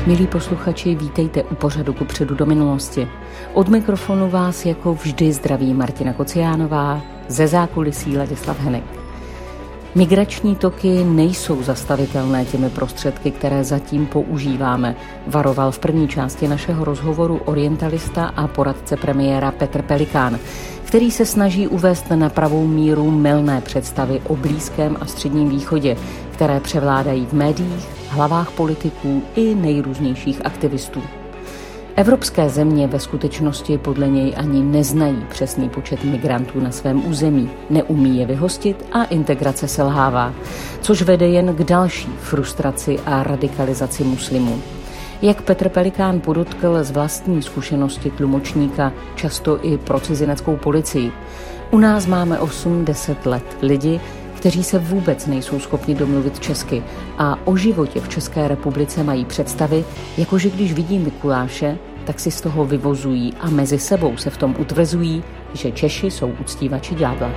Milí posluchači, vítejte u pořadu Kupředu do minulosti. Od mikrofonu vás jako vždy zdraví Martina Kociánová, ze zákulisí Ladislav Henek. Migrační toky nejsou zastavitelné těmi prostředky, které zatím používáme, varoval v první části našeho rozhovoru orientalista a poradce premiéra Petr Pelikán, který se snaží uvést na pravou míru mylné představy o Blízkém a Středním východě, které převládají v médiích, hlavách politiků i nejrůznějších aktivistů. Evropské země ve skutečnosti podle něj ani neznají přesný počet migrantů na svém území, neumí je vyhostit a integrace selhává, což vede jen k další frustraci a radikalizaci muslimů. Jak Petr Pelikán podotkl z vlastní zkušenosti tlumočníka, často i pro cizineckou policii. U nás máme 8-10 let lidi, kteří se vůbec nejsou schopni domluvit česky a o životě v České republice mají představy, jakože když vidí Mikuláše, tak si z toho vyvozují a mezi sebou se v tom utvrzují, že Češi jsou uctívači ďábla.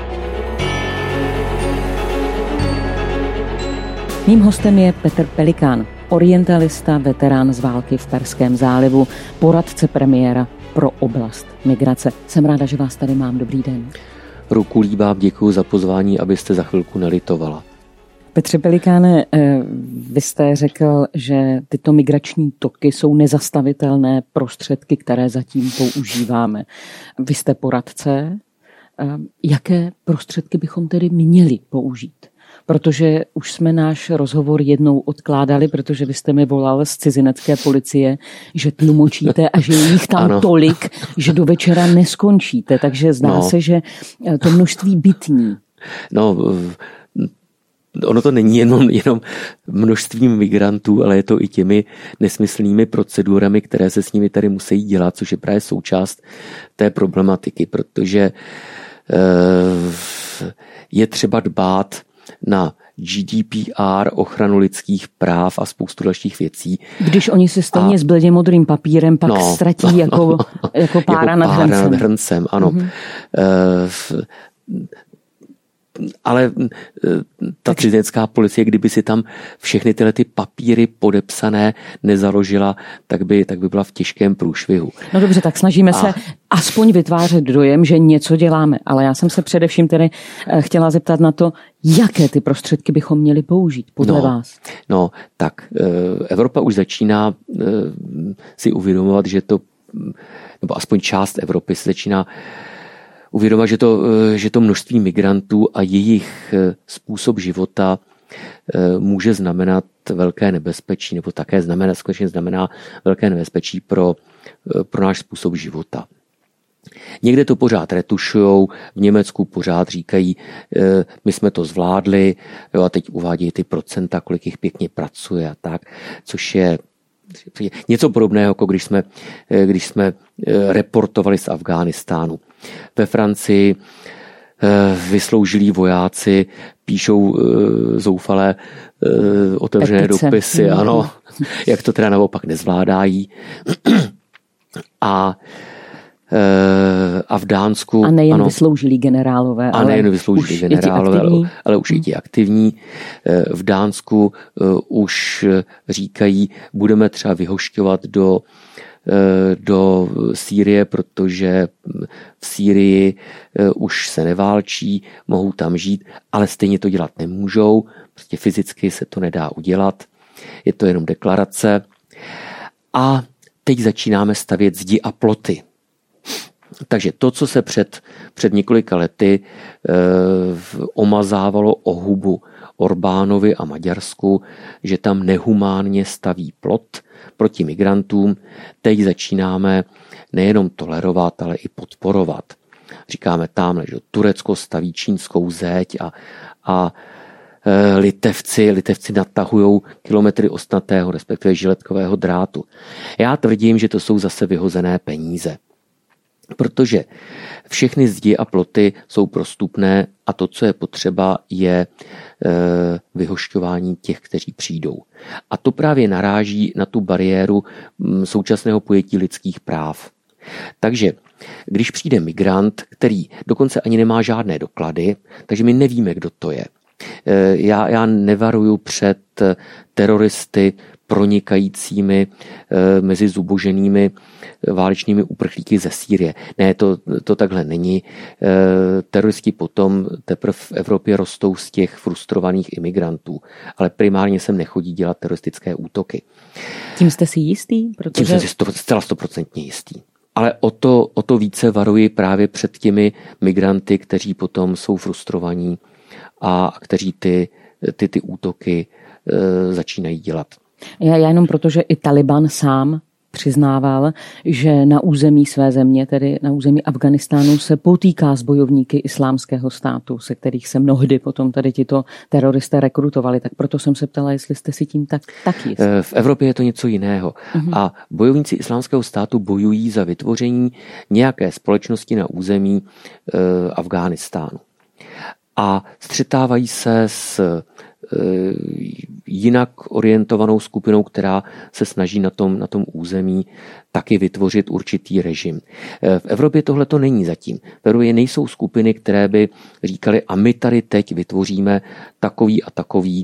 Mým hostem je Petr Pelikán, orientalista, veterán z války v Perském zálivu, poradce premiéra pro oblast migrace. Jsem ráda, že vás tady mám. Dobrý den. Ruku líbám, děkuji za pozvání, abyste za chvilku nelitovala. Petře Pelikáne, vy jste řekl, že tyto migrační toky jsou nezastavitelné prostředky, které zatím používáme. Vy jste poradce. Jaké prostředky bychom tedy měli použít? Protože už jsme náš rozhovor jednou odkládali, protože vy jste mi volal z cizinecké policie, že tlumočíte a že je jich tam ano. Tolik, že do večera neskončíte. Takže zdá se, že to množství bytní. Ono to není jenom množstvím migrantů, ale je to i těmi nesmyslnými procedurami, které se s nimi tady musí dělat, což je právě součást té problematiky, protože je třeba dbát na GDPR, ochranu lidských práv a spoustu dalších věcí. Když oni se stejně s bledě modrým papírem pak ztratí jako pára nad hrncem. Ano. Mm-hmm. Ale ta cizinecká policie, kdyby si tam všechny tyhle ty papíry podepsané nezaložila, tak by byla v těžkém průšvihu. No dobře, tak snažíme se aspoň vytvářet dojem, že něco děláme. Ale já jsem se především tedy chtěla zeptat na to, jaké ty prostředky bychom měli použít podle vás. No, tak Evropa už začíná si uvědomovat, nebo aspoň část Evropy se začíná uvědomit, že to množství migrantů a jejich způsob života může znamenat velké nebezpečí, nebo také skutečně znamená velké nebezpečí pro náš způsob života. Někde to pořád retušujou, v Německu pořád říkají, my jsme to zvládli, jo, a teď uvádějí ty procenta, kolik jich pěkně pracuje a tak, což je něco podobného, jako když jsme reportovali z Afghánistánu. Ve Francii vysloužilí vojáci píšou zoufalé otevřené dopisy, ano, jak to teda naopak nezvládají. A v Dánsku... A nejen vysloužilí generálové, ale už i ti aktivní. V Dánsku už říkají, budeme třeba vyhošťovat do Sýrie, protože v Sýrii už se neválčí, mohou tam žít, ale stejně to dělat nemůžou. Prostě fyzicky se to nedá udělat. Je to jenom deklarace. A teď začínáme stavět zdi a ploty. Takže to, co se před několika lety omazávalo o hubu Orbánovi a Maďarsku, že tam nehumánně staví plot proti migrantům, teď začínáme nejenom tolerovat, ale i podporovat. Říkáme tamhle, že Turecko staví čínskou zeď a Litevci natahují kilometry ostnatého, respektive žiletkového drátu. Já tvrdím, že to jsou zase vyhozené peníze. Protože všechny zdi a ploty jsou prostupné a to, co je potřeba, je vyhošťování těch, kteří přijdou. A to právě naráží na tu bariéru současného pojetí lidských práv. Takže když přijde migrant, který dokonce ani nemá žádné doklady, takže my nevíme, kdo to je. Já nevaruju před teroristy pronikajícími mezi zuboženými válečnými uprchlíky ze Sýrie. Ne, to takhle není. Teroristi potom teprve v Evropě rostou z těch frustrovaných imigrantů, ale primárně sem nechodí dělat teroristické útoky. Tím jste si jistý? Tím jsem si zcela 100% jistý. Ale o to více varuji právě před těmi migranty, kteří potom jsou frustrovaní a kteří ty útoky začínají dělat. Já jenom protože i Taliban sám přiznával, že na území své země, tedy na území Afghánistánu, se potýká s bojovníky Islámského státu, se kterých se mnohdy potom tady tito teroristé rekrutovali. Tak proto jsem se ptala, jestli jste si tím tak jistí. V Evropě je to něco jiného. A bojovníci Islámského státu bojují za vytvoření nějaké společnosti na území Afghánistánu. A střetávají se s jinak orientovanou skupinou, která se snaží na tom území taky vytvořit určitý režim. V Evropě tohle to není zatím. V Evropě nejsou skupiny, které by říkali, a my tady teď vytvoříme takový a takový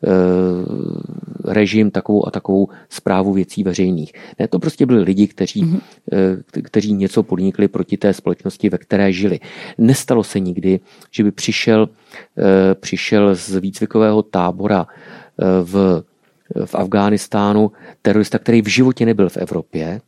režim, takovou a takovou správu věcí veřejných. Ne, to prostě byli lidi, kteří něco podnikli proti té společnosti, ve které žili. Nestalo se nikdy, že by přišel z výcvikového tábora v Afghánistánu terorista, který v životě nebyl v Evropě,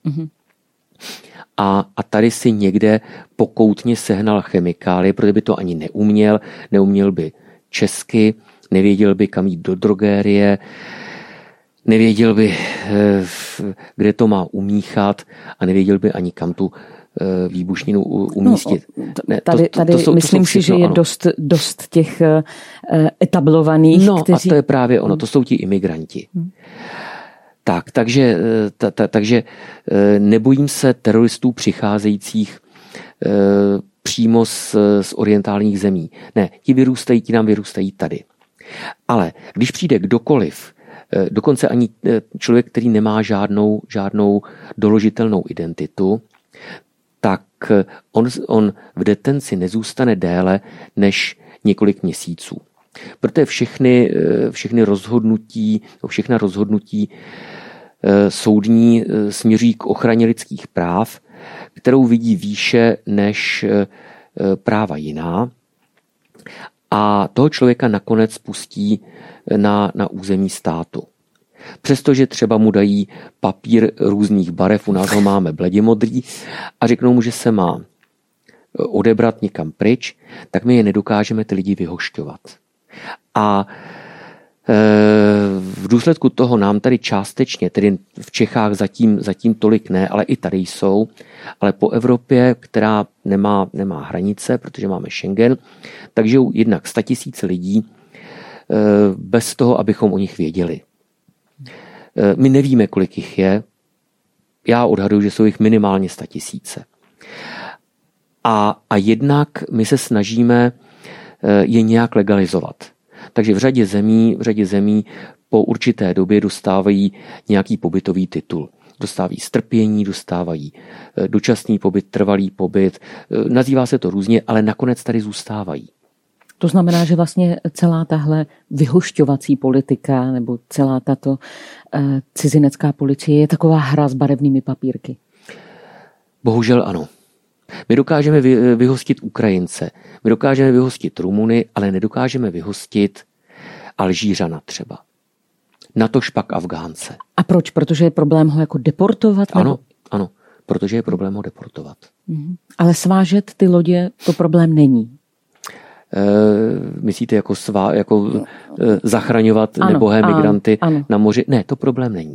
a tady si někde pokoutně sehnal chemikálie, protože by to ani neuměl by česky, nevěděl by, kam jít do drogérie, nevěděl by, kde to má umíchat a nevěděl by ani, kam tu výbušninu umístit. Myslím si, že je dost těch etablovaných, kteří... a to je právě ono, to jsou ti imigranti. Takže nebojím se teroristů přicházejících přímo z orientálních zemí. Ne, ti nám vyrůstají tady. Ale když přijde kdokoliv, dokonce ani člověk, který nemá žádnou doložitelnou identitu, tak on v detenci nezůstane déle než několik měsíců. Protože všechna rozhodnutí soudní směřují k ochraně lidských práv, kterou vidí výše než práva jiná, a toho člověka nakonec pustí na území státu. Přestože třeba mu dají papír různých barev, u nás ho máme bledě modrý, a řeknou mu, že se má odebrat někam pryč, tak my je nedokážeme ty lidi vyhošťovat. A v důsledku toho nám tady částečně, tedy v Čechách zatím tolik ne, ale i tady jsou, ale po Evropě, která nemá hranice, protože máme Schengen, takže jednak 100 000 lidí bez toho, abychom o nich věděli. My nevíme, kolik jich je. Já odhaduji, že jsou jich minimálně 100 000. A jednak my se snažíme je nějak legalizovat. Takže v řadě zemí po určité době dostávají nějaký pobytový titul. Dostávají strpění, dostávají dočasný pobyt, trvalý pobyt. Nazývá se to různě, ale nakonec tady zůstávají. To znamená, že vlastně celá tahle vyhošťovací politika nebo celá tato cizinecká policie je taková hra s barevnými papírky. Bohužel ano. My dokážeme vyhostit Ukrajince, my dokážeme vyhostit Rumuny, ale nedokážeme vyhostit Alžířana třeba. Natož pak Afgánce. A proč? Protože je problém ho jako deportovat? Ano, protože je problém ho deportovat. Ale svážet ty lodě, to problém není. Myslíte jako zachraňovat nebohé migranty na moři? Ne, to problém není.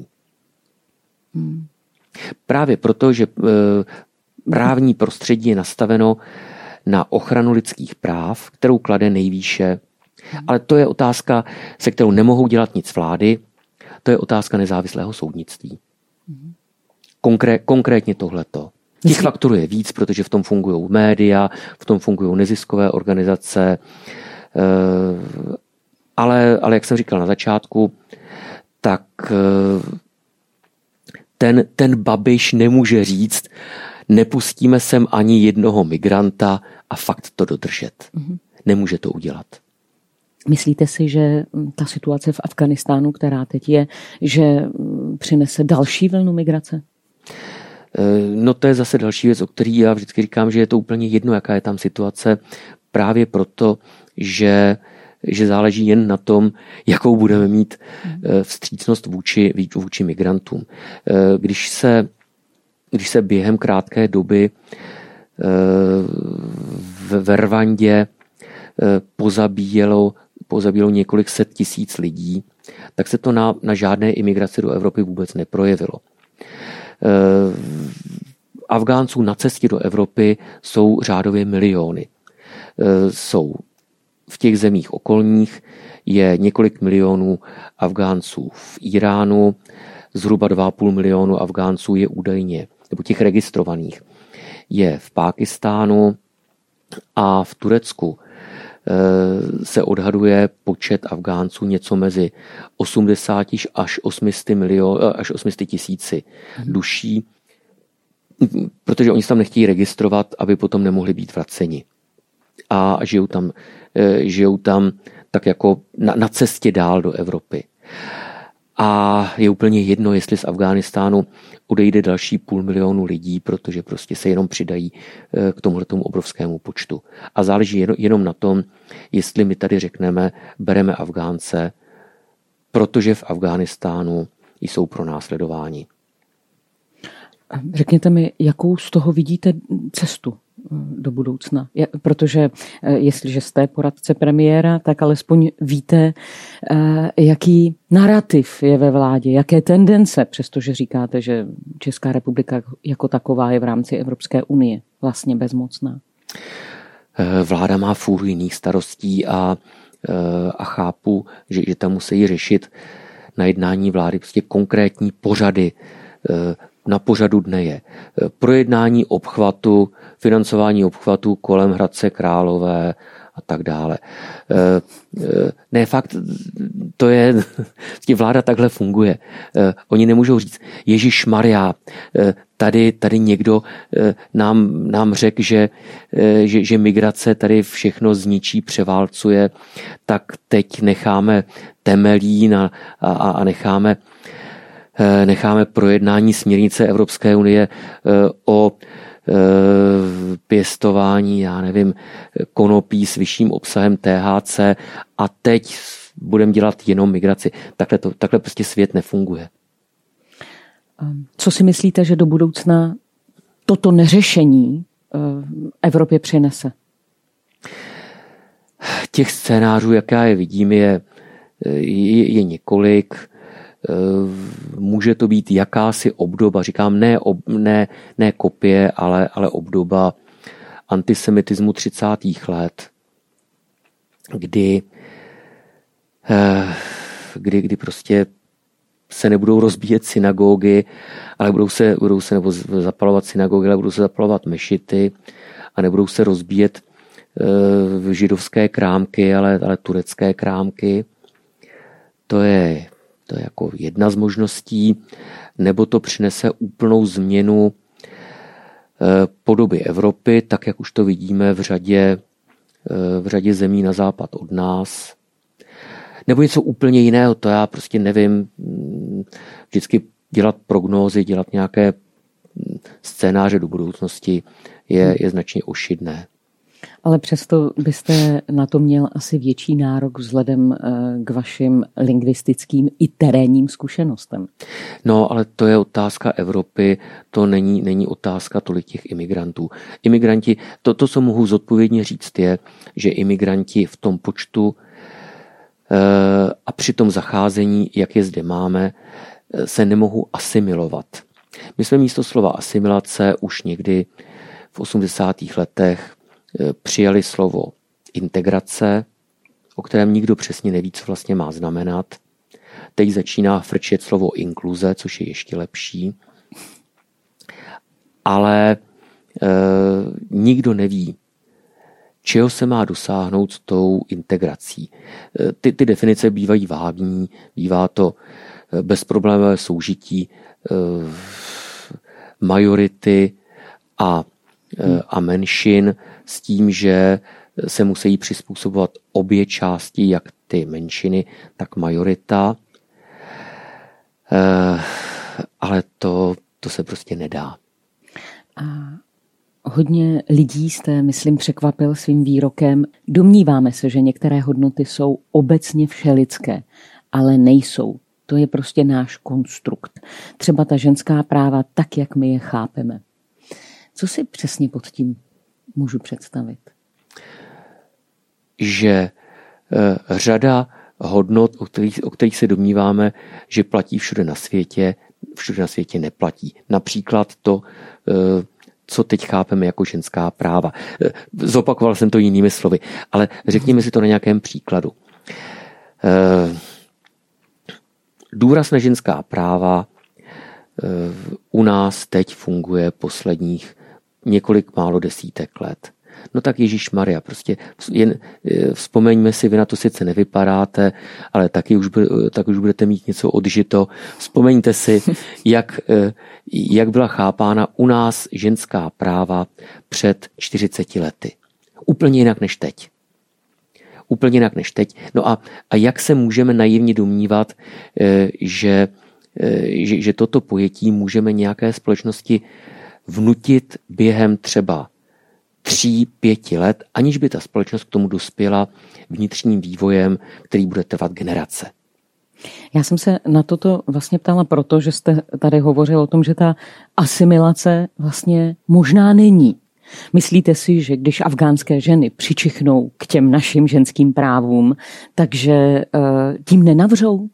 Právě proto, že právní prostředí je nastaveno na ochranu lidských práv, kterou klade nejvýše. Ale to je otázka, se kterou nemohou dělat nic vlády. To je otázka nezávislého soudnictví. Konkrétně tohleto. Těch faktorů je víc, protože v tom fungují média, v tom fungují neziskové organizace. Ale jak jsem říkal na začátku, tak ten Babiš nemůže říct, nepustíme sem ani jednoho migranta a fakt to dodržet. Nemůže to udělat. Myslíte si, že ta situace v Afghánistánu, která teď je, že přinese další vlnu migrace? No to je zase další věc, o který já vždycky říkám, že je to úplně jedno, jaká je tam situace, právě proto, že záleží jen na tom, jakou budeme mít vstřícnost vůči migrantům. Když se během krátké doby ve Rwandě pozabíjelo několik set tisíc lidí, tak se to na žádné imigraci do Evropy vůbec neprojevilo. Afgánců na cestě do Evropy jsou řádově miliony. Jsou v těch zemích okolních je několik milionů Afgánců v Iránu, zhruba 2,5 milionu Afgánců je údajně, nebo těch registrovaných, je v Pákistánu a v Turecku se odhaduje počet Afgánců něco mezi 80 až 800 tisíci duší, protože oni se tam nechtějí registrovat, aby potom nemohli být vraceni. A žijou tam tak jako na cestě dál do Evropy. A je úplně jedno, jestli z Afghánistánu odejde další 500 000 lidí, protože prostě se jenom přidají k tomuhletomu obrovskému počtu. A záleží jenom na tom, jestli my tady řekneme, bereme Afgánce, protože v Afghánistánu jsou pronásledováni. Řekněte mi, jakou z toho vidíte cestu do budoucna? Protože jestliže jste poradce premiéra, tak alespoň víte, jaký narrativ je ve vládě, jaké tendence, přestože říkáte, že Česká republika jako taková je v rámci Evropské unie vlastně bezmocná. Vláda má fůru jiných starostí a chápu, že tam musí řešit na jednání vlády prostě konkrétní pořady. Na pořadu dne je projednání obchvatu, financování obchvatu kolem Hradce Králové a tak dále. Ne, fakt, to je, vláda takhle funguje. Oni nemůžou říct, Ježišmarja, tady někdo nám řekl, že migrace tady všechno zničí, převálcuje, tak teď necháme Temelín a necháme projednání směrnice Evropské unie o pěstování, konopí s vyšším obsahem THC a teď budeme dělat jenom migraci. Takhle prostě svět nefunguje. Co si myslíte, že do budoucna toto neřešení Evropě přinese? Těch scénářů, jaká je vidím, je několik. Může to být jakási obdoba, říkám ne kopie, ale obdoba antisemitismu 30. let, kdy prostě se nebudou rozbíjet synagogy, ale budou se nebo zapalovat synagogy, ale budou se zapalovat mešity a nebudou se rozbíjet židovské krámky, ale turecké krámky. To je jako jedna z možností, nebo to přinese úplnou změnu podoby Evropy, tak jak už to vidíme v řadě zemí na západ od nás. Nebo něco úplně jiného, to já prostě nevím. Vždycky dělat prognózy, dělat nějaké scénáře do budoucnosti je značně ošidné. Ale přesto byste na to měl asi větší nárok vzhledem k vašim lingvistickým i terénním zkušenostem. No, ale to je otázka Evropy, to není otázka tolik těch imigrantů. Imigranti, to, co mohu zodpovědně říct, je, že imigranti v tom počtu a při tom zacházení, jak je zde máme, se nemohou asimilovat. My jsme místo slova asimilace už někdy v 80. letech přijali slovo integrace, o kterém nikdo přesně neví, co vlastně má znamenat. Teď začíná frčet slovo inkluze, což je ještě lepší. Ale nikdo neví, čeho se má dosáhnout s tou integrací. Ty definice bývají vágní, bývá to bezproblémové soužití majority a menšin s tím, že se musí přizpůsobovat obě části, jak ty menšiny, tak majorita. Ale to se prostě nedá. A hodně lidí jste, myslím, překvapil svým výrokem. Domníváme se, že některé hodnoty jsou obecně všelidské, ale nejsou. To je prostě náš konstrukt. Třeba ta ženská práva tak, jak my je chápeme. Co si přesně pod tím můžu představit? Že řada hodnot, o kterých se domníváme, že platí všude na světě neplatí. Například to, co teď chápeme jako ženská práva. Zopakoval jsem to jinými slovy, ale řekněme si to na nějakém příkladu. Důraz na ženská práva u nás teď funguje posledních několik málo desítek let. No tak Ježišmarja, prostě jen vzpomeňme si, vy na to sice nevypadáte, ale taky už budete mít něco odžito. Vzpomeňte si, jak byla chápána u nás ženská práva před 40 lety. Úplně jinak než teď. Úplně jinak než teď. No a jak se můžeme naivně domnívat, že toto pojetí můžeme nějaké společnosti vnutit během třeba 3-5 let, aniž by ta společnost k tomu dospěla vnitřním vývojem, který bude trvat generace. Já jsem se na toto vlastně ptala proto, že jste tady hovořil o tom, že ta asimilace vlastně možná není. Myslíte si, že když afgánské ženy přičichnou k těm našim ženským právům, takže tím nenavřou?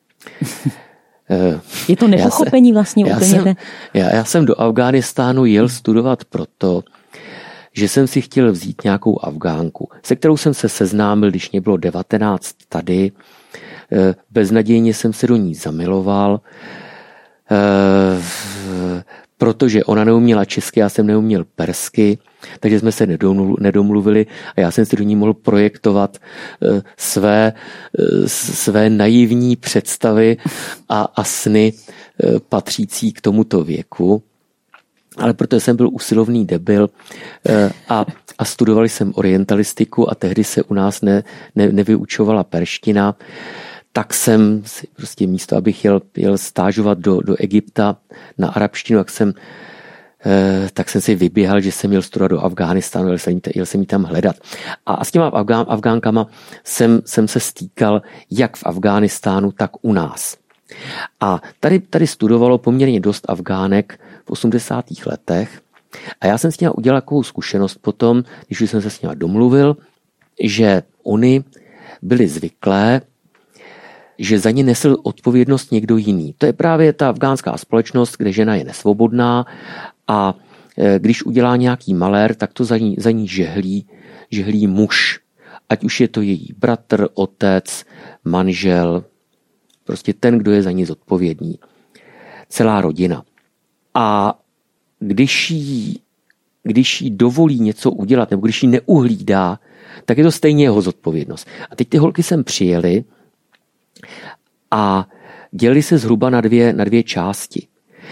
Je to nepochopení vlastně úplně? Já jsem do Afghánistánu jel studovat proto, že jsem si chtěl vzít nějakou Afgánku, se kterou jsem se seznámil, když mě bylo 19 tady. Beznadějně jsem se do ní zamiloval, protože ona neuměla česky, já jsem neuměl persky, takže jsme se nedomluvili a já jsem si do ní mohl projektovat své naivní představy a sny patřící k tomuto věku. Ale protože jsem byl usilovný debil a studoval jsem orientalistiku a tehdy se u nás nevyučovala perština, tak jsem si prostě místo, abych jel stážovat do Egypta na arabštinu, tak jsem si vyběhal, že jsem měl studovat do Afghánistánu, jel jsem jí tam hledat. A s těma Afgánkama jsem se stýkal jak v Afghánistánu, tak u nás. A tady studovalo poměrně dost Afgánek v 80. letech a já jsem s nimi udělal takovou zkušenost potom, když jsem se s nimi domluvil, že oni byli zvyklé, že za ně nesl odpovědnost někdo jiný. To je právě ta afgánská společnost, kde žena je nesvobodná a když udělá nějaký malér, tak to za ní žehlí muž. Ať už je to její bratr, otec, manžel, prostě ten, kdo je za ní zodpovědný. Celá rodina. A když jí dovolí něco udělat, nebo když jí neuhlídá, tak je to stejně jeho zodpovědnost. A teď ty holky sem přijeli a dělili se zhruba na dvě části.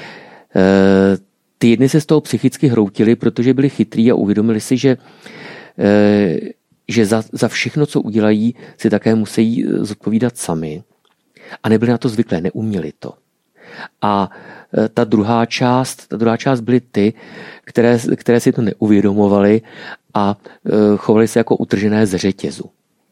Ty jedny se z toho psychicky hroutily, protože byli chytrý a uvědomili si, že za všechno, co udělají, si také musí zodpovídat sami. A nebyli na to zvyklé, neuměli to. A ta druhá část byly ty, které si to neuvědomovaly a chovaly se jako utržené z řetězu.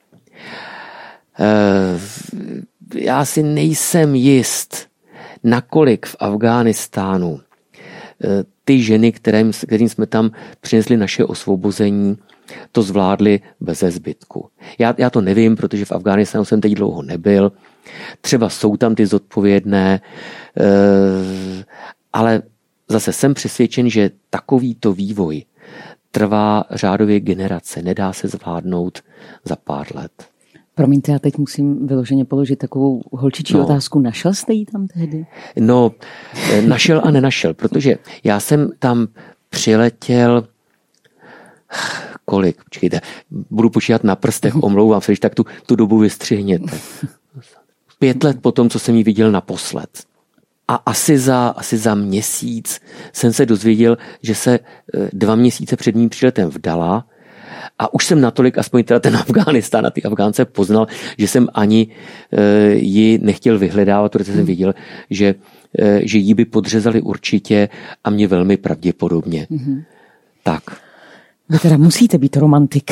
Já si nejsem jist, nakolik v Afghánistánu ty ženy, kterým jsme tam přinesli naše osvobození, to zvládli beze zbytku. Já to nevím, protože v Afghánistánu jsem teď dlouho nebyl. Třeba jsou tam ty zodpovědné, ale zase jsem přesvědčen, že takovýto vývoj trvá řádově generace, nedá se zvládnout za pár let. Promiňte, já teď musím vyloženě položit takovou holčičí otázku. Našel jste ji tam tehdy? No, našel a nenašel, protože já jsem tam přiletěl kolik? Počkejte, budu počítat na prstech, omlouvám se, když tak tu dobu vystřihněte. 5 let potom, co jsem ji viděl naposled. A asi za měsíc jsem se dozvěděl, že se 2 měsíce před mým příletem vdala A už jsem natolik, aspoň teda ten Afghánistán a ty Afgánce poznal, že jsem ani ji nechtěl vyhledávat, protože jsem věděl, že ji by podřezali určitě a mě velmi pravděpodobně. Mm-hmm. Tak. Vy teda musíte být romantik.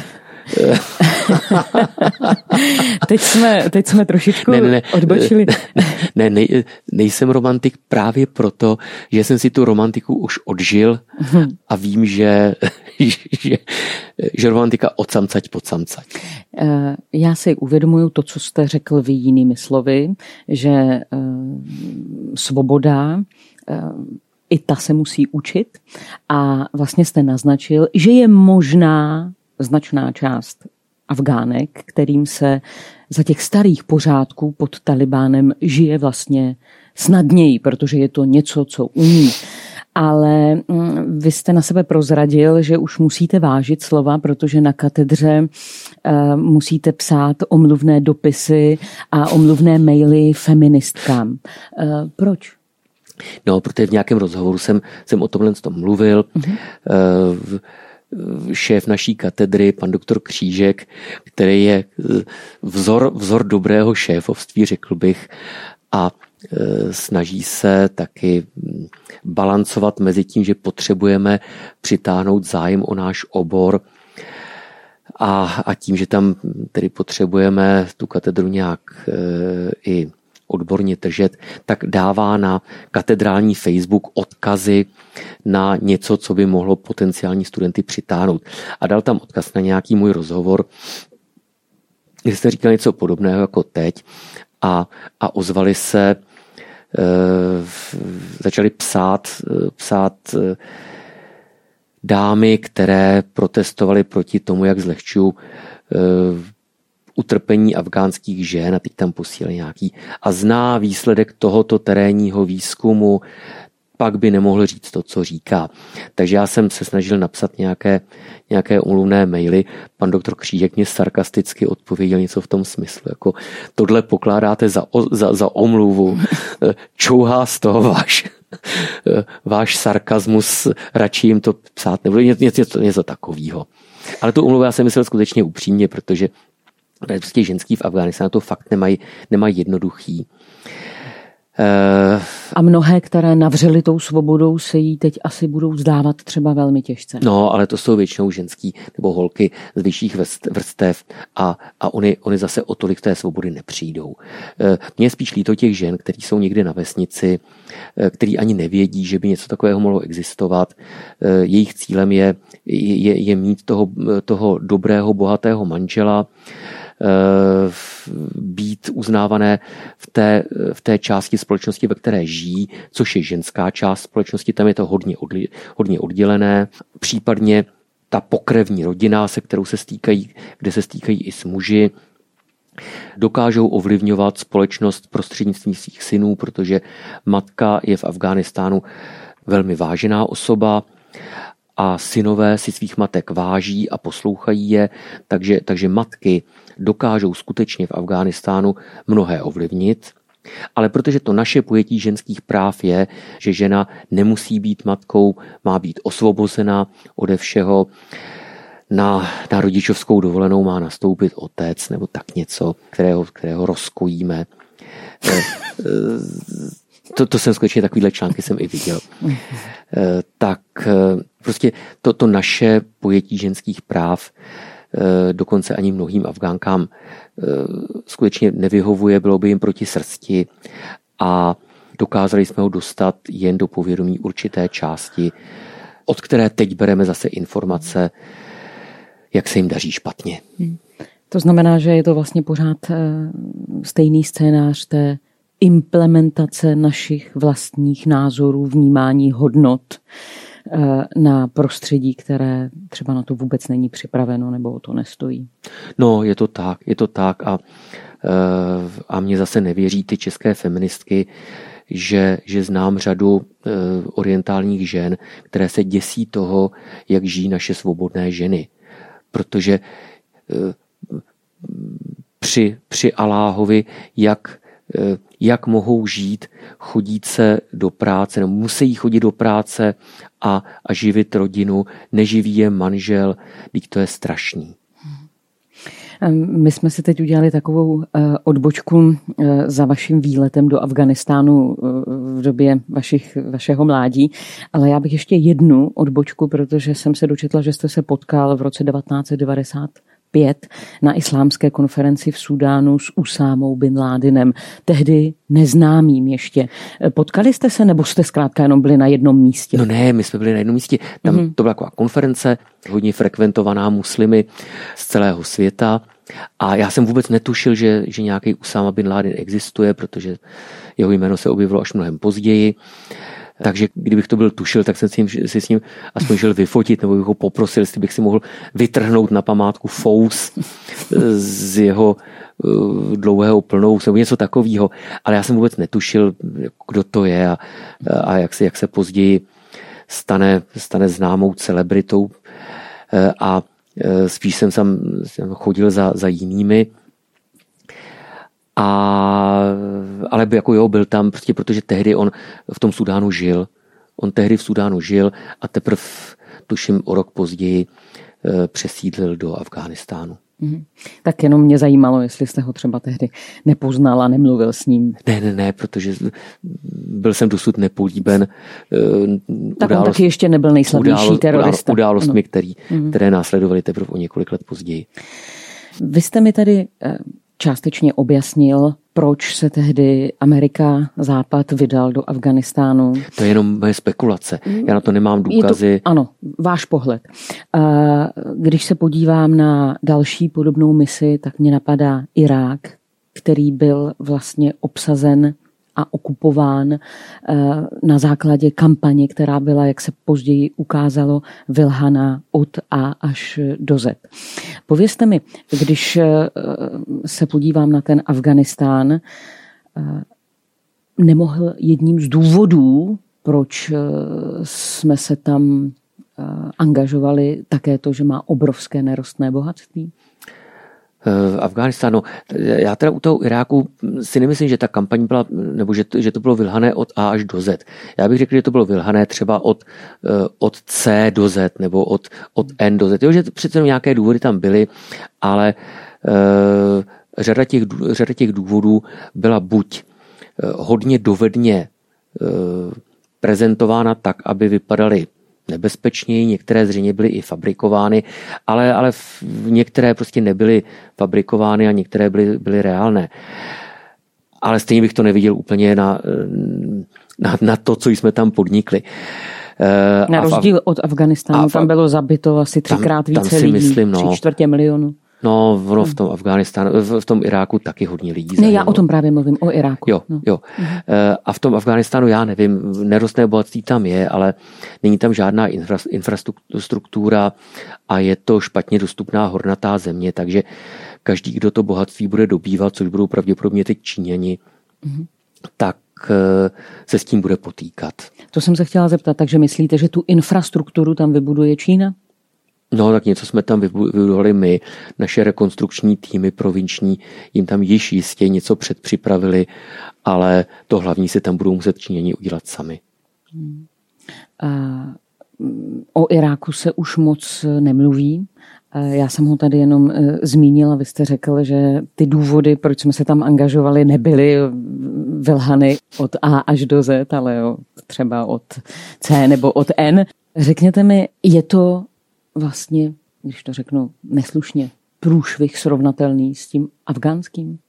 Teď jsme trošičku odbočili. Nejsem romantik právě proto, že jsem si tu romantiku už odžil a vím, že romantika od samcať pod samcať. Já si uvědomuju to, co jste řekl vy jinými slovy, že svoboda i ta se musí učit a vlastně jste naznačil, že je možná značná část Afgánek, kterým se za těch starých pořádků pod Talibánem žije vlastně snadněji, protože je to něco, co umí. Ale vy jste na sebe prozradil, že už musíte vážit slova, protože na katedře musíte psát omluvné dopisy a omluvné maily feministkám. Proč? No, protože v nějakém rozhovoru jsem o tomhle mluvil. Šéf naší katedry, pan doktor Křížek, který je vzor dobrého šéfovství, řekl bych, a snaží se taky balancovat mezi tím, že potřebujeme přitáhnout zájem o náš obor a tím, že tam tedy potřebujeme tu katedru nějak i odborně držet, tak dává na katedrální Facebook odkazy na něco, co by mohlo potenciální studenty přitáhnout. A dal tam odkaz na nějaký můj rozhovor, kde jste říkal něco podobného jako teď a ozvali se, začali psát dámy, které protestovaly proti tomu, jak zlehčuju utrpení afgánských žen a teď tam posílali nějaký a zná výsledek tohoto terénního výzkumu, pak by nemohl říct to, co říká. Takže já jsem se snažil napsat nějaké omluvné maily. Pan doktor Křížek mě sarkasticky odpověděl něco v tom smyslu, jako tohle pokládáte za omluvu, čouhá z toho váš sarkazmus, radši jim to psát nebude, něco takového. Ale tu omluvu já jsem myslel skutečně upřímně, protože prostě ženský v Afghánistánu to fakt nemají jednoduchý. A mnohé, které navřely tou svobodou, se jí teď asi budou zdávat třeba velmi těžce. No, ale to jsou většinou ženský nebo holky z vyšších vrstev a oni zase o tolik té svobody nepřijdou. Mně je spíš líto těch žen, kteří jsou někde na vesnici, kteří ani nevědí, že by něco takového mohlo existovat. Jejich cílem je mít toho dobrého, bohatého manžela, být uznávané v té části společnosti, ve které žijí, což je ženská část společnosti, tam je to hodně oddělené. Případně ta pokrevní rodina, kde se stýkají i s muži, dokážou ovlivňovat společnost prostřednictvím svých synů, protože matka je v Afghánistánu velmi vážená osoba a synové si svých matek váží a poslouchají je, takže matky dokážou skutečně v Afghánistánu mnohé ovlivnit, ale protože to naše pojetí ženských práv je, že žena nemusí být matkou, má být osvobozena ode všeho, na rodičovskou dovolenou má nastoupit otec nebo tak něco, kterého rozkojíme. To jsem skutečně takovýhle články jsem i viděl. Tak prostě to naše pojetí ženských práv dokonce ani mnohým Afgánkám skutečně nevyhovuje, bylo by jim proti srsti a dokázali jsme ho dostat jen do povědomí určité části, od které teď bereme zase informace, jak se jim daří špatně. To znamená, že je to vlastně pořád stejný scénář té implementace našich vlastních názorů, vnímání hodnot na prostředí, které třeba na to vůbec není připraveno nebo o to nestojí. No, je to tak a mě zase nevěří ty české feministky, že znám řadu orientálních žen, které se děsí toho, jak žijí naše svobodné ženy. Protože při Aláhovi, jak jak mohou žít, chodit se do práce, nebo musí chodit do práce a živit rodinu, neživí je manžel, teď to je strašný. My jsme si teď udělali takovou odbočku za vaším výletem do Afghánistánu v době vašeho mládí, ale já bych ještě jednu odbočku, protože jsem se dočetla, že jste se potkal v roce 1995 na islámské konferenci v Súdánu s Usámou bin Ládinem, tehdy neznámým ještě. Potkali jste se, nebo jste zkrátka jenom byli na jednom místě? No ne, my jsme byli na jednom místě. Tam to byla taková konference, hodně frekventovaná muslimy z celého světa. A já jsem vůbec netušil, že nějaký Usáma bin Ládin existuje, protože jeho jméno se objevilo až mnohem později. Takže kdybych to byl tušil, tak jsem si s ním aspoň šel vyfotit, nebo bych ho poprosil, jestli bych si mohl vytrhnout na památku fous z jeho dlouhého plnou, nebo něco takového. Ale já jsem vůbec netušil, kdo to je a jak se později stane známou celebritou. A spíš jsem chodil za jinými. Ale jako jo, byl tam prostě, protože tehdy on v tom Súdánu žil. On tehdy v Súdánu žil a teprve, tuším, o rok později přesídlil do Afghánistánu. Tak jenom mě zajímalo, jestli jste ho třeba tehdy nepoznal a nemluvil s ním. Ne, protože byl jsem dosud nepolíben. Tak on taky ještě nebyl nejslavnější terorista. Událostmi, které následovaly teprve o několik let později. Vy jste mi tady částečně objasnil, proč se tehdy Amerika, Západ vydal do Afghánistánu. To je jenom moje spekulace. Já na to nemám důkazy. Ano, váš pohled. Když se podívám na další podobnou misi, tak mě napadá Irák, který byl vlastně obsazen a okupován na základě kampaně, která byla, jak se později ukázalo, vylhaná od A až do Z. Povězte mi, když se podívám na ten Afghánistán, nemohl jedním z důvodů, proč jsme se tam angažovali, také to, že má obrovské nerostné bohatství? Afghánistánu. Já teda u toho Iráku si nemyslím, že ta kampaň byla, nebo že to bylo vylhané od A až do Z. Já bych řekl, že to bylo vylhané třeba od C do Z, nebo od N do Z. Jo, že přece nějaké důvody tam byly, ale řada těch důvodů byla buď hodně dovedně prezentována tak, aby vypadaly nebezpečněji, některé zřejmě byly i fabrikovány, ale některé prostě nebyly fabrikovány a některé byly reálné. Ale stejně bych to neviděl úplně na to, co jsme tam podnikli. Na rozdíl od Afghánistánu, tam bylo zabito asi 3x více lidí, myslím, 3/4 milionu. No, ono v tom Afghánistánu, v tom Iráku taky hodně lidí zahynulo. Ne, já o tom právě mluvím, o Iráku. Jo. A v tom Afghánistánu já nevím, nerostné bohatství tam je, ale není tam žádná infrastruktura a je to špatně dostupná hornatá země, takže každý, kdo to bohatství bude dobývat, což budou pravděpodobně teď Číňani, tak se s tím bude potýkat. To jsem se chtěla zeptat, takže myslíte, že tu infrastrukturu tam vybuduje Čína? No, tak něco jsme tam vybudovali my, naše rekonstrukční týmy provinční, jim tam již jistě něco předpřipravili, ale to hlavní si tam budou muset Číňani udělat sami. O Iráku se už moc nemluví. Já jsem ho tady jenom zmínila, vy jste řekl, že ty důvody, proč jsme se tam angažovali, nebyly vylhany od A až do Z, ale třeba od C nebo od N. Řekněte mi, je to vlastně, když to řeknu neslušně, průšvih srovnatelný s tím afgánským?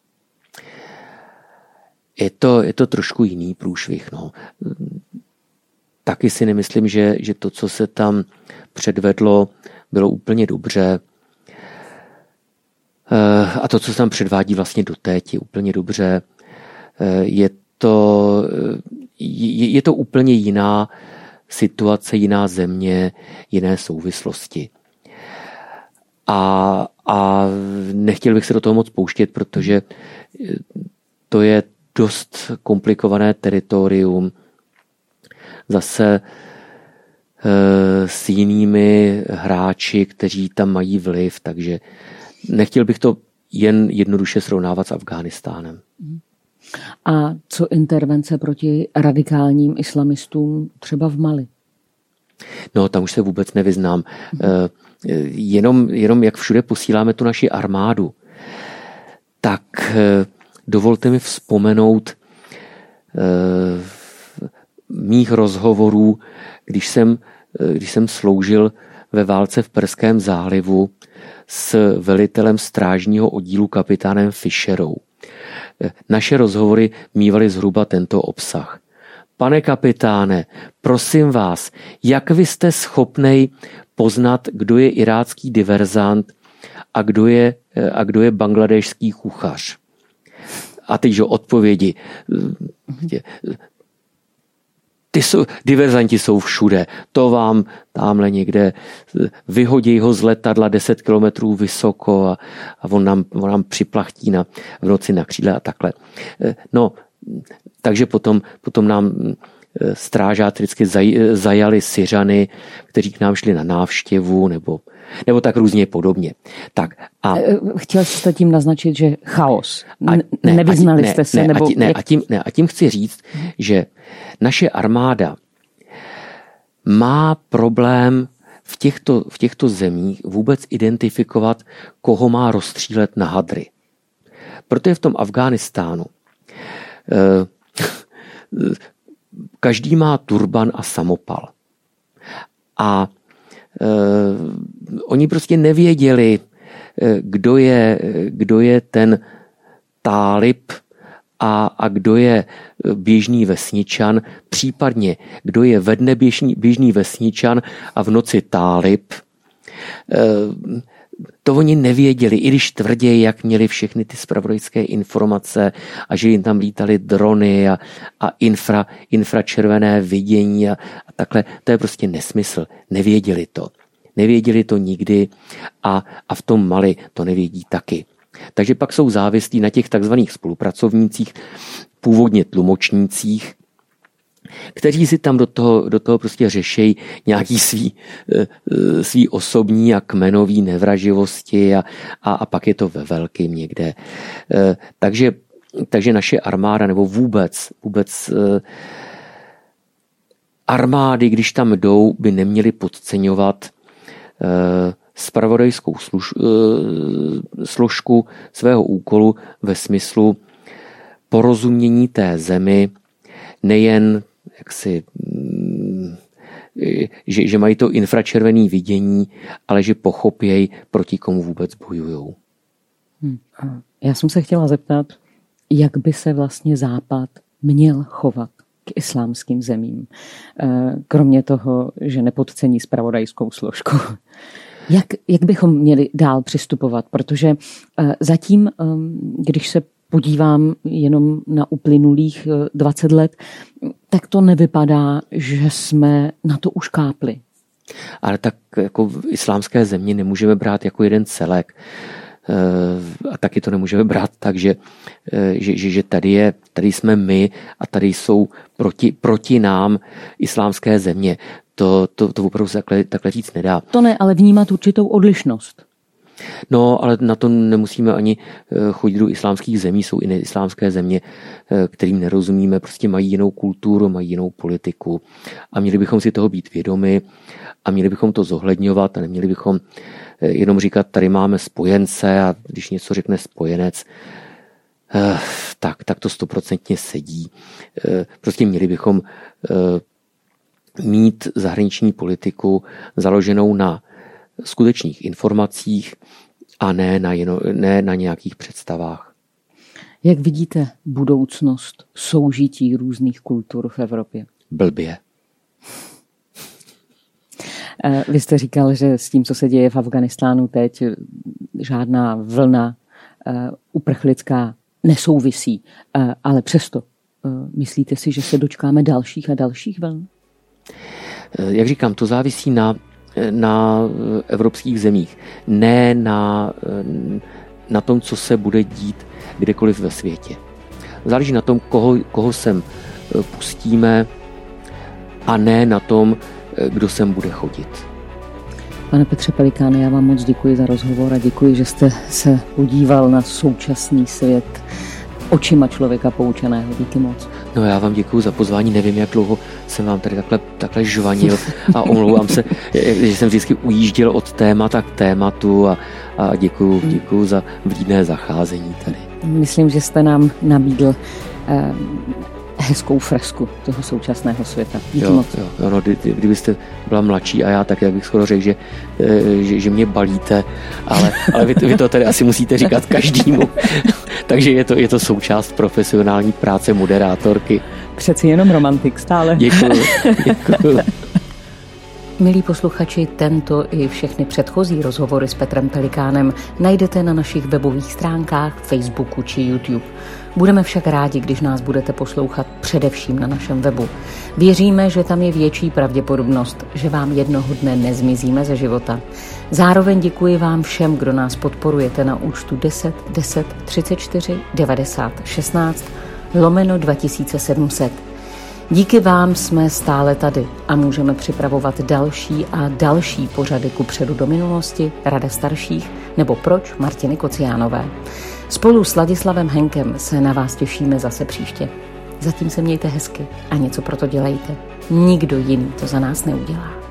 Je to trošku jiný průšvih. No. Taky si nemyslím, že to, co se tam předvedlo, bylo úplně dobře. A to, co se tam předvádí vlastně doteď, je úplně dobře. Je to úplně jiná situace, jiná země, jiné souvislosti. A nechtěl bych se do toho moc pouštět, protože to je dost komplikované teritorium. Zase s jinými hráči, kteří tam mají vliv, takže nechtěl bych to jen jednoduše srovnávat s Afghánistánem. A co intervence proti radikálním islamistům třeba v Mali? No, tam už se vůbec nevyznám. Jenom jak všude posíláme tu naši armádu, tak dovolte mi vzpomenout mých rozhovorů, když jsem sloužil ve válce v Perském zálivu s velitelem strážního oddílu kapitánem Fischerou. Naše rozhovory mívaly zhruba tento obsah. Pane kapitáne, prosím vás, jak vy jste schopnej poznat, kdo je irácký diverzant a kdo je bangladešský kuchař? A teď, že odpovědi. Diverzanti jsou všude. To vám tamhle někde vyhodí ho z letadla 10 kilometrů vysoko a on nám připlachtí v noci na křídle a takhle. No, takže potom nám strážáci vždycky zajali Syřany, kteří k nám šli na návštěvu nebo tak různě podobně. Tak, chtěl jste tím naznačit, že chaos. Nevyznali jste se? A tím chci říct, že naše armáda má problém v těchto zemích vůbec identifikovat, koho má rozstřílet na hadry. Protože v tom Afghánistánu každý má turban a samopal. A oni prostě nevěděli, kdo je ten tálib a kdo je běžný vesničan, případně kdo je ve dne běžný vesničan a v noci tálib. To oni nevěděli, i když tvrději, jak měli všechny ty zpravodajské informace a že jim tam lítaly drony a infračervené vidění a takhle. To je prostě nesmysl. Nevěděli to. Nevěděli to nikdy a v tom Mali to nevědí taky. Takže pak jsou závislí na těch takzvaných spolupracovnících, původně tlumočnících, kteří si tam do toho prostě řešejí nějaký svý osobní a kmenový nevraživosti a pak je to ve velkým někde. Takže naše armáda nebo vůbec armády, když tam jdou, by neměly podceňovat zpravodajskou složku svého úkolu ve smyslu porozumění té zemi, nejen že mají to infračervené vidění, ale že pochopějí, proti komu vůbec bojujou. Já jsem se chtěla zeptat, jak by se vlastně Západ měl chovat k islámským zemím, kromě toho, že nepodcení zpravodajskou složku. Jak bychom měli dál přistupovat? Protože zatím, když se podívám jenom na uplynulých 20 let, tak to nevypadá, že jsme na to už kápli. Ale tak jako v islámské země nemůžeme brát jako jeden celek. A taky to nemůžeme brát tak, že tady jsme my a tady jsou proti nám islámské země. To opravdu se takhle říct nedá. To ne, ale vnímat určitou odlišnost. No, ale na to nemusíme ani chodit do islámských zemí. Jsou i neislámské země, kterým nerozumíme, prostě mají jinou kulturu, mají jinou politiku. A měli bychom si toho být vědomi a měli bychom to zohledňovat a neměli bychom jenom říkat, tady máme spojence a když něco řekne spojenec, tak to 100% sedí. Prostě měli bychom mít zahraniční politiku založenou na skutečných informacích a ne na nějakých představách. Jak vidíte budoucnost soužití různých kultur v Evropě? Blbě. Vy jste říkal, že s tím, co se děje v Afghánistánu teď, žádná vlna uprchlická nesouvisí, ale přesto myslíte si, že se dočkáme dalších a dalších vln? Jak říkám, to závisí na evropských zemích, ne na tom, co se bude dít kdekoliv ve světě. Záleží na tom, koho sem pustíme a ne na tom, kdo sem bude chodit. Pane Petře Pelikáne, já vám moc děkuji za rozhovor a děkuji, že jste se podíval na současný svět očima člověka poučeného. Díky moc. No já vám děkuju za pozvání, nevím, jak dlouho jsem vám tady takhle žvanil a omlouvám se, že jsem vždycky ujížděl od témata k tématu a děkuju za vlídné zacházení tady. Myslím, že jste nám nabídl hezkou fresku toho současného světa. Díky moc. Jo, kdybyste byla mladší a já tak, jak bych skoro řekl, že mě balíte, ale vy to tady asi musíte říkat každému. Takže je to součást profesionální práce moderátorky. Přeci jenom romantik stále. Děkuju. Milí posluchači, tento i všechny předchozí rozhovory s Petrem Pelikánem najdete na našich webových stránkách, Facebooku či YouTube. Budeme však rádi, když nás budete poslouchat především na našem webu. Věříme, že tam je větší pravděpodobnost, že vám jednoho dne nezmizíme ze života. Zároveň děkuji vám všem, kdo nás podporujete na účtu 10 10 34 90 16 /2700. Díky vám jsme stále tady a můžeme připravovat další a další pořady kupředu do minulosti, Rada starších nebo Proč Martiny Kociánové. Spolu s Ladislavem Henkem se na vás těšíme zase příště. Zatím se mějte hezky a něco pro to dělejte. Nikdo jiný to za nás neudělá.